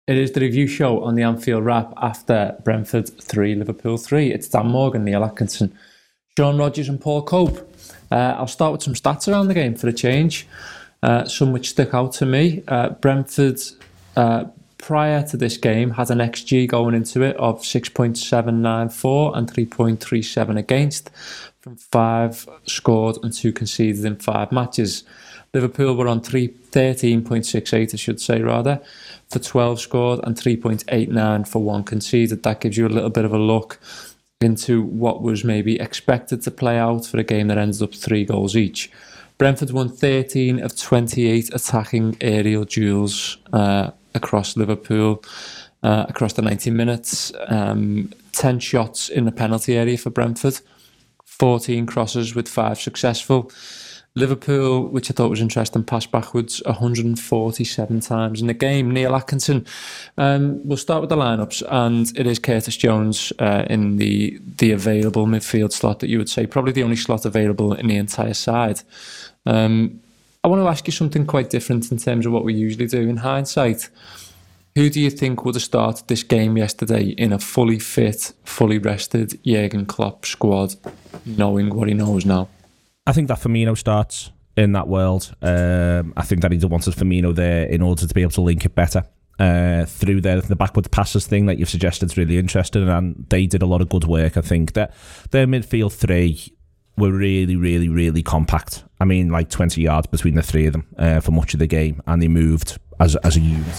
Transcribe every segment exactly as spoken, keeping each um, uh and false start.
It is the review show on the Anfield Wrap after Brentford three, Liverpool three. It's Dan Morgan, Neil Atkinson, Sean Rogers and Paul Cope. Uh, I'll start with some stats around the game for a change, uh, some which stick out to me. Uh, Brentford, uh, prior to this game, had an X G going into it of six point seven nine four and three point three seven against, from five scored and two conceded in five matches. Liverpool were on thirteen point six eight, I should say, rather, for twelve scored and three point eight nine for one conceded. That gives you a little bit of a look into what was maybe expected to play out for a game that ends up three goals each. Brentford won thirteen of twenty-eight attacking aerial duels uh, across Liverpool, uh, across the ninety minutes. Um, ten shots in the penalty area for Brentford, fourteen crosses with five successful. Liverpool, which I thought was interesting, passed backwards one hundred forty-seven times in the game. Neil Atkinson, um, we'll start with the lineups, and it is Curtis Jones uh, in the the available midfield slot that you would say, probably the only slot available in the entire side. Um, I want to ask you something quite different in terms of what we usually do. In hindsight, who do you think would have started this game yesterday in a fully fit, fully rested Jurgen Klopp squad, knowing what he knows now? I think that Firmino starts in that world. Um, I think that he wanted Firmino there in order to be able to link it better uh, through the, the backward passes thing that you've suggested is really interesting, and they did a lot of good work. I think that their midfield three were really, really, really compact. I mean, like twenty yards between the three of them uh, for much of the game, and they moved as as a unit.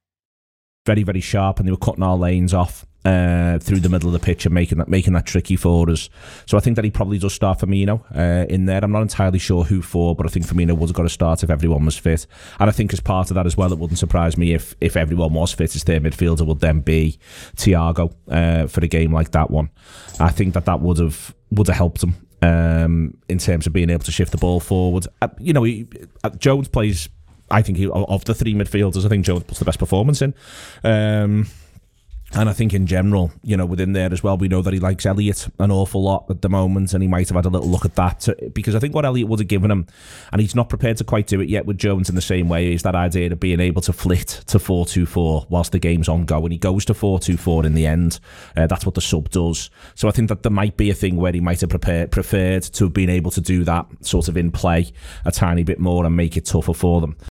Very, very sharp, and they were cutting our lanes off uh, through the middle of the pitch and making that making that tricky for us. So I think that he probably does start Firmino uh, in there. I'm not entirely sure who for, but I think Firmino would have got to start if everyone was fit. And I think as part of that as well, it wouldn't surprise me if if everyone was fit, as their midfielder would then be Thiago uh, for a game like that one. I think that that would have would have helped him um, in terms of being able to shift the ball forward. Uh, you know, he, uh, Jones plays. I think he, of the three midfielders, I think Jones puts the best performance in. Um, and I think in general, you know, within there as well, we know that he likes Elliott an awful lot at the moment, and he might have had a little look at that to, because I think what Elliott would have given him, and he's not prepared to quite do it yet with Jones in the same way, is that idea of being able to flit to four two four whilst the game's ongoing. He goes to four two four in the end. Uh, that's what the sub does. So I think that there might be a thing where he might have prepared, preferred to have been able to do that sort of in play a tiny bit more and make it tougher for them.